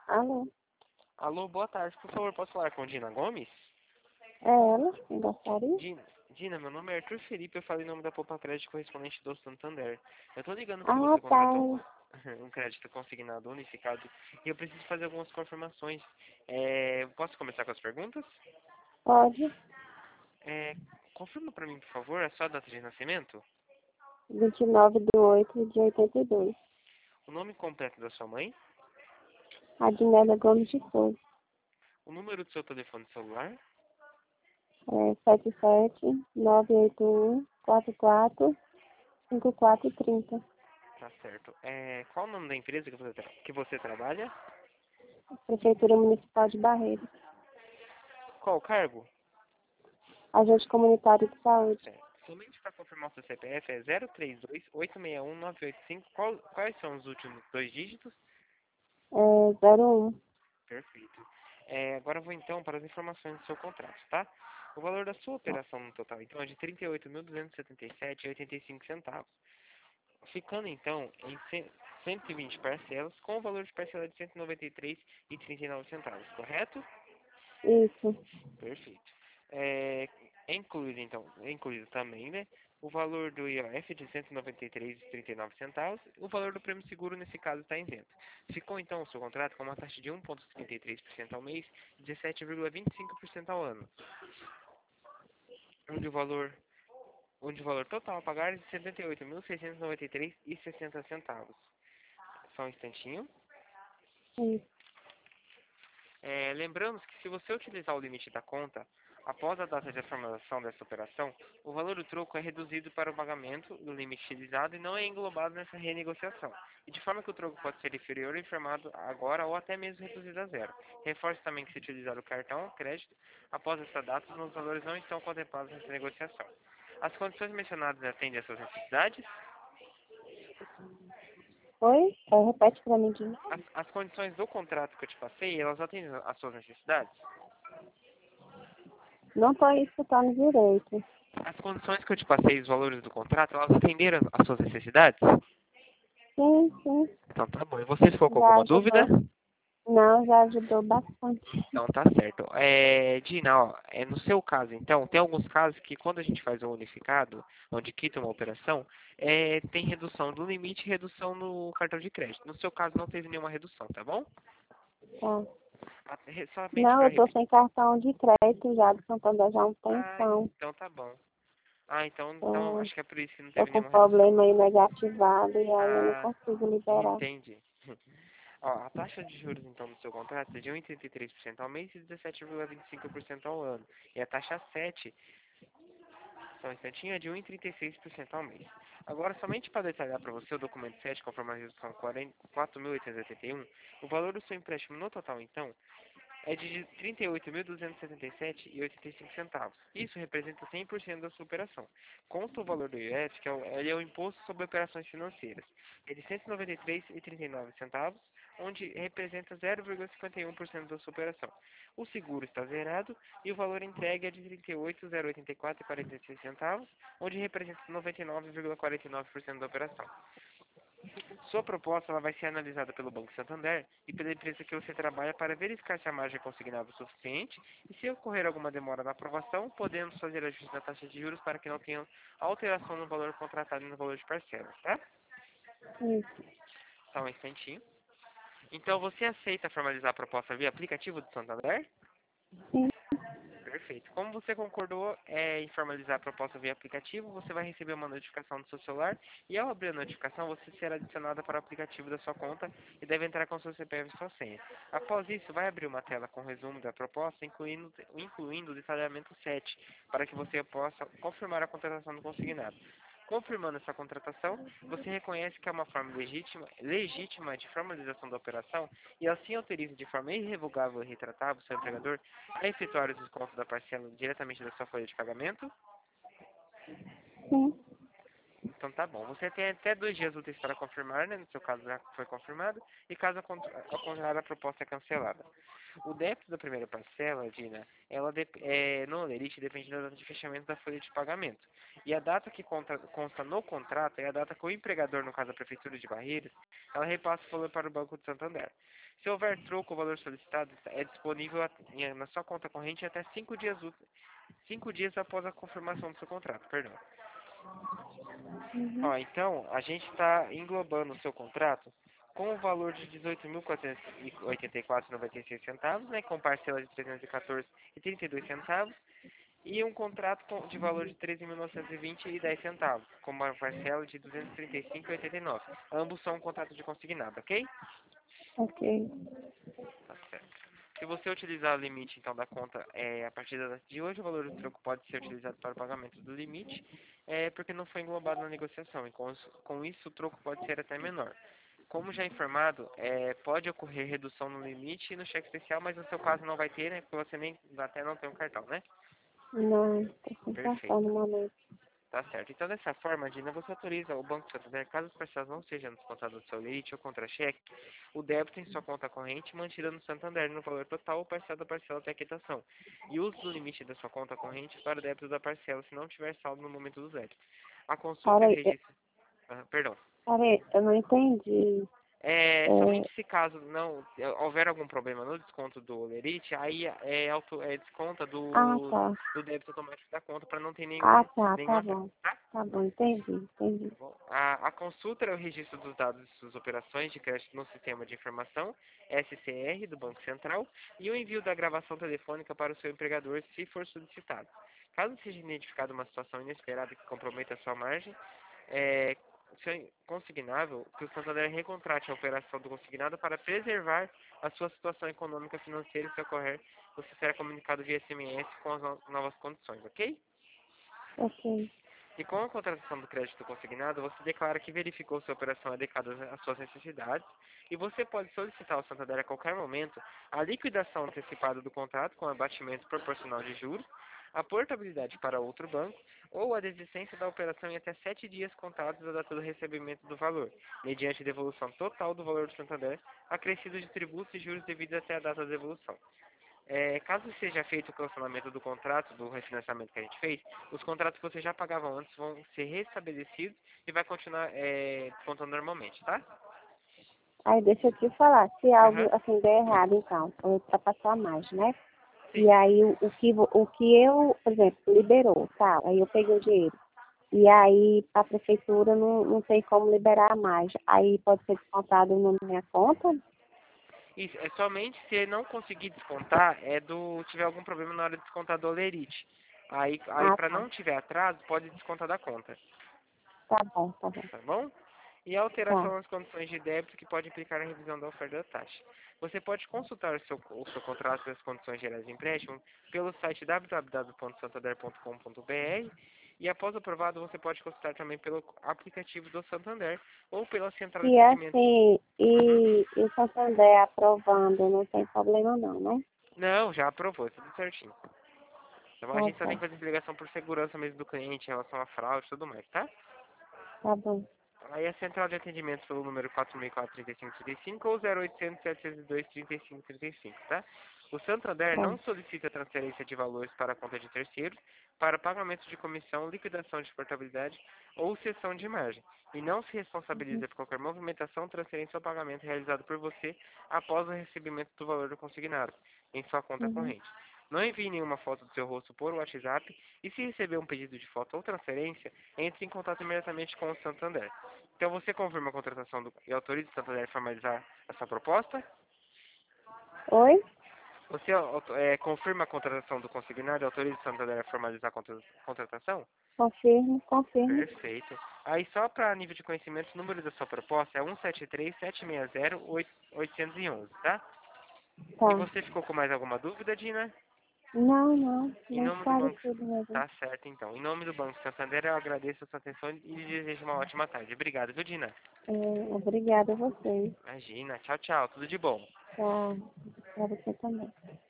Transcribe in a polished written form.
Alô? Alô, boa tarde. Por favor, posso falar com Dina Gomes? É ela? Eu gostaria? Dina, meu nome é Arthur Felipe, eu falo em nome da Poupa Crédito correspondente do Santander. Eu tô ligando porque Ah, você tá. contratou um crédito consignado unificado e eu preciso fazer algumas confirmações. Posso começar com as perguntas? Pode. É, confirma para mim, por favor, a sua data de nascimento, 29/8/82. o nome completo da sua mãe, Adnélia Gomes de Souza. o número do seu telefone celular, 77-981-44-5430. tá certo. Qual o nome da empresa que você trabalha? Prefeitura Municipal de Barreiros. Qual o cargo? Agente comunitário de saúde. Certo. Somente para confirmar o seu CPF é 032-861-985. Quais são os últimos dois dígitos? 01. Perfeito. Agora eu vou então para as informações do seu contrato, tá? O valor da sua operação no total, então, é de R$ 38.277,85. Ficando, então, em 120 parcelas, com o valor de parcela de R$ 193,39, correto? Isso. Perfeito. É incluído, então, é incluído também, né, o valor do IOF de R$ 193,39. O valor do prêmio seguro, nesse caso, está isento. Ficou, então, o seu contrato com uma taxa de 1,73% ao mês e 17,25% ao ano, onde o valor, onde o valor total a pagar é de R$ 78.693,60. Só um instantinho. Isso. Lembramos que se você utilizar o limite da conta, após a data de formalização dessa operação, o valor do troco é reduzido para o pagamento do limite utilizado e não é englobado nessa renegociação. E de forma que o troco pode ser inferior ou informado agora ou até mesmo reduzido a zero. Reforço também que se utilizar o cartão ou crédito, após essa data, os valores não estão contemplados nessa negociação. As condições mencionadas atendem às suas necessidades? Oi? Repete pra mim de novo. As condições do contrato que eu te passei, elas atendem às suas necessidades? Não estou escutando direito. As condições que eu te passei, os valores do contrato, elas atenderam às suas necessidades? Sim, sim. Então tá bom. E você ficou com Já alguma dúvida? ajudou. Não, já ajudou bastante. Então tá certo. Dina, ó, no seu caso, então, tem alguns casos que quando a gente faz o unificado, onde quita uma operação, tem redução do limite e redução no cartão de crédito. No seu caso não teve nenhuma redução, tá bom? Tá. Somente Não, para eu tô repetir. sem cartão de crédito já do Santander já há um Ah, tempão. então tá bom. Então Tô, acho que é por isso que não tô teve com nenhuma redução. problema aí negativado e aí eu não Ah, consigo liberar. entendi. Ó, a taxa de juros, então, do seu contrato é de 1,33% ao mês e 17,25% ao ano. E a taxa 7, só um instantinho, é de 1,36% ao mês. Agora, somente para detalhar para você o documento 7, conforme a redução 4.881, o valor do seu empréstimo no total, então, é de R$ 38.277,85. Isso representa 100% da sua operação. Consta o valor do IOF, que ele é o Imposto sobre Operações Financeiras. É de R$ 193,39, onde representa 0,51% da sua operação. O seguro está zerado e o valor entregue é de R$ 38.084,46, onde representa 99,49% da operação. Sua proposta ela vai ser analisada pelo Banco Santander e pela empresa que você trabalha para verificar se a margem é consignável o suficiente e se ocorrer alguma demora na aprovação, podemos fazer ajuste na taxa de juros para que não tenha alteração no valor contratado e no valor de parcelas, tá? Isso. Só um instantinho. Então, você aceita formalizar a proposta via aplicativo do Santander? Sim. Perfeito. Como você concordou em formalizar a proposta via aplicativo, você vai receber uma notificação do seu celular e ao abrir a notificação você será adicionada para o aplicativo da sua conta e deve entrar com seu CPF e sua senha. Após isso, vai abrir uma tela com resumo da proposta, incluindo o detalhamento 7, para que você possa confirmar a contratação do consignado. Confirmando essa contratação, você reconhece que é uma forma legítima de formalização da operação e assim autoriza de forma irrevogável e retratável o seu empregador a efetuar os descontos da parcela diretamente da sua folha de pagamento? Sim. Então tá bom. Você tem até 2 dias úteis para confirmar, né? No seu caso já foi confirmado. E caso ao contrário, a proposta é cancelada. O débito da primeira parcela, Dina, ela no Olerite depende da data de fechamento da folha de pagamento. E a data que consta no contrato é a data que o empregador, no caso a Prefeitura de Barreiras, ela repassa o valor para o Banco de Santander. Se houver troco, o valor solicitado é disponível na sua conta corrente até 5 dias após a confirmação do seu contrato, perdão. Uhum. Ó, então, a gente está englobando o seu contrato com o valor de R$ 18.484,96, né, com parcela de R$ 314,32, e um contrato de valor de R$ 13.920,10, com uma parcela de R$ 235,89. Ambos são um contrato de consignado, ok? Ok. Tá certo. Se você utilizar o limite, então, da conta, a partir de hoje, o valor do troco pode ser utilizado para o pagamento do limite, porque não foi englobado na negociação, e com isso o troco pode ser até menor. Como já informado, pode ocorrer redução no limite e no cheque especial, mas no seu caso não vai ter, né, porque você nem até não tem um cartão, né? Não, estou sem cartão Perfeito. no momento. Tá certo. Então, dessa forma, Dina, você autoriza o Banco Santander, caso as parcelas não sejam descontadas do seu limite ou contra-cheque, o débito em sua conta corrente mantida no Santander no valor total ou parcela da parcela até a quitação. E uso do limite da sua conta corrente para o débito da parcela, se não tiver saldo no momento do débito. A consulta e o Peraí, registro... perdão. peraí, eu não entendi. Somente se caso não houver algum problema no desconto do Olerite, aí desconta Tá. do débito automático da conta para não ter nenhum Tá atraso, bom. tá? Tá bom, entendi. Bom, a consulta é o registro dos dados de suas operações de crédito no Sistema de Informação, SCR, do Banco Central, e o envio da gravação telefônica para o seu empregador, se for solicitado. Caso seja identificada uma situação inesperada que comprometa a sua margem, se consignável que o Santander recontrate a operação do consignado para preservar a sua situação econômica financeira e se ocorrer, você será comunicado via SMS com as novas condições, ok? Ok. E com a contratação do crédito consignado, você declara que verificou se a operação é adequada às suas necessidades e você pode solicitar ao Santander a qualquer momento a liquidação antecipada do contrato com abatimento proporcional de juros, a portabilidade para outro banco ou a desistência da operação em até 7 dias contados da data do recebimento do valor, mediante devolução total do valor do Santander, acrescido de tributos e juros devidos até a data da devolução. Caso seja feito o cancelamento do contrato, do refinanciamento que a gente fez, os contratos que você já pagava antes vão ser restabelecidos e vai continuar descontando normalmente, tá? Aí deixa eu te falar, se algo Aham, assim der errado, então, eu ultrapassar mais, né? E sim. aí o que eu, por exemplo, liberou, tá? Aí eu peguei o dinheiro. E aí a prefeitura não tem como liberar mais. Aí pode ser descontado na minha conta? Isso, é somente se não conseguir descontar, tiver algum problema na hora de descontar do Olerite. Aí Ah, para tá. não tiver atraso, pode descontar da conta, Tá bom, tá bom. tá bom? E a Tá. alteração nas condições de débito que pode implicar na revisão da oferta da taxa. Você pode consultar o seu contrato e as condições gerais de empréstimo pelo site www.santander.com.br e após aprovado você pode consultar também pelo aplicativo do Santander ou pela central de E atendimento. assim, Uhum. e o Santander aprovando, não tem problema não, né? Não, já aprovou, tudo certinho. Então a Tá gente só tem que certo. fazer obrigação por segurança mesmo do cliente em relação à fraude e tudo mais, tá? Tá bom. Aí a central de atendimento pelo número 4004-3535 ou 0800-702-3535, tá? O Santander Tá. não solicita transferência de valores para a conta de terceiros, para pagamento de comissão, liquidação de portabilidade ou cessão de margem, e não se Uhum. responsabiliza por qualquer movimentação, transferência ou pagamento realizado por você após o recebimento do valor do consignado em sua conta Uhum. corrente. Não envie nenhuma foto do seu rosto por WhatsApp e se receber um pedido de foto ou transferência, entre em contato imediatamente com o Santander. Então você confirma a contratação e autoriza o Santander a formalizar essa proposta? Oi? Você confirma a contratação do consignado e autoriza o Santander a formalizar a contratação? Confirmo. Perfeito. Aí só para nível de conhecimento, o número da sua proposta é 173-760-811, tá? E Tá. você ficou com mais alguma dúvida, Dina? Não. Em Bem nome do Banco... esclarecido mesmo. Tá certo, então. Em nome do Banco Santander, eu agradeço a sua atenção e lhe desejo uma ótima tarde. Obrigado, viu, Dina? Obrigada a vocês. Imagina. Tchau, tchau. Tudo de bom. Tchau. Pra você também.